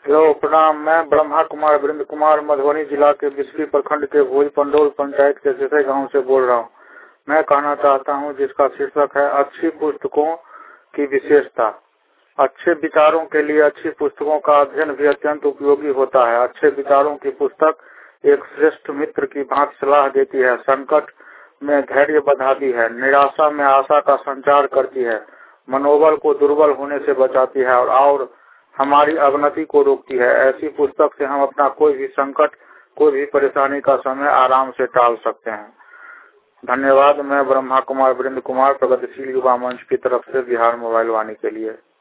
Hello प्रणाम। मैं ब्रह्मा कुमार वृंद कुमार मधुबनी जिला के बिस्फी प्रखंड के भोज पंडोल पंचायत के सिसे गांव से बोल रहा हूं। मैं कहना चाहता हूं जिसका शीर्षक है अच्छी पुस्तकों की विशेषता। अच्छे विचारों के लिए अच्छी पुस्तकों का अध्ययन भी अत्यंत उपयोगी होता है। अच्छे विचारों की पुस्तक एक श्रेष्ठ मित्र की भांति सलाह देती है, संकट में धैर्य बढ़ाती है, निराशा में आशा का संचार करती है, मनोबल को दुर्बल होने से बचाती है और हमारी अवनति को रोकती है। ऐसी पुस्तक से हम अपना कोई भी संकट, कोई भी परेशानी का समय आराम से टाल सकते हैं। धन्यवाद। मैं ब्रह्मा कुमार वृंद कुमार, प्रगतिशील युवा मंच की तरफ से बिहार मोबाइल वाणी के लिए।